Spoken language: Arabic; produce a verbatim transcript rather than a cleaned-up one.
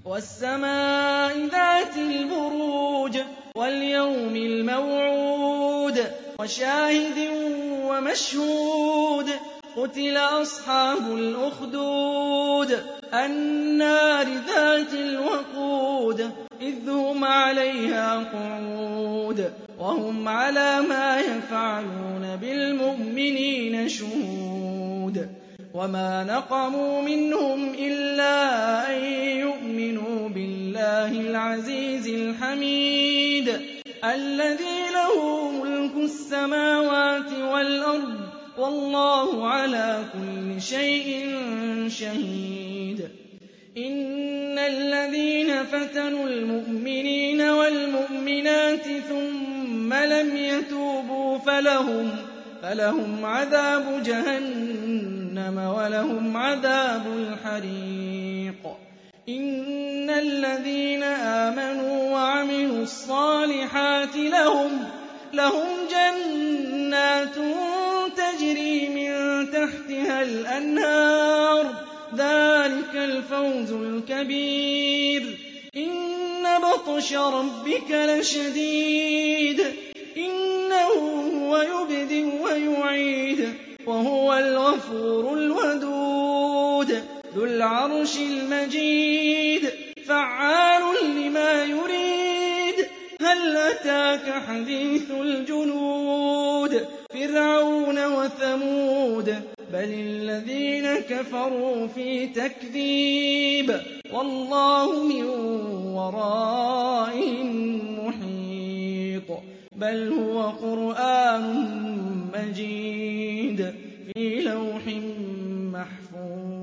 وَالسَّمَاءِ ذَاتِ الْبُرُوجِ وَالْيَوْمِ الْمَوْعُودِ وَشَاهِدٍ وَمَشْهُودٍ قُتِلَ أَصْحَابُ الْأُخْدُودِ النَّارِ ذَاتِ الْوَقُودِ إِذْ هُمْ عَلَيْهَا قُعُودٌ وَهُمْ عَلَىٰ مَا يَفْعَلُونَ بِالْمُؤْمِنِينَ شُهُودٌ وَمَا نَقَمُوا مِنْهُمْ إِلَّا أَن يُؤْمِنُوا بِاللَّهِ الْعَزِيزِ الْحَمِيدِ الَّذِي لَهُ مُلْكُ السَّمَاوَاتِ وَالْأَرْضِ وَاللَّهُ عَلَىٰ كُلِّ شَيْءٍ شَهِيدٌ إِنَّ الَّذِينَ فَتَنُوا الْمُؤْمِنِينَ وَالْمُؤْمِنَاتِ ثُمَّ لَمْ يَتُوبُوا فَلَهُمْ فَلَهُمْ عَذَابُ جَهَنَّمَ وَلَهُمْ عَذَابُ الْحَرِيقِ إِنَّ الَّذِينَ آمَنُوا وَعَمِلُوا الصَّالِحَاتِ لَهُمْ لَهُمْ جَنَّاتٌ تَجْرِي مِن تَحْتِهَا الْأَنْهَارُ ذَٰلِكَ الْفَوْزُ الْكَبِيرُ إِنَّ بَطْشَ رَبِّكَ لَشَدِيدٌ إِنَّهُ هُوَ يُبْدِئُ وَيُعِيدُ وَهُوَ الْغَفُورُ الْوَدُودُ ذُو الْعَرْشِ الْمَجِيدُ فَعَّالٌ لِّمَا يُرِيدُ هَلْ أَتَاكَ حَدِيثُ الْجُنُودِ فِرْعَوْنَ وَثَمُودَ بَلِ الَّذِينَ كَفَرُوا فِي تَكْذِيبٍ وَاللَّهُ مِن وَرَائِهِم مُّحِيطٌ بَلْ هُوَ قُرْآنٌ مَّجِيدٌ فِي لَوْحٍ مَّحْفُوظٍ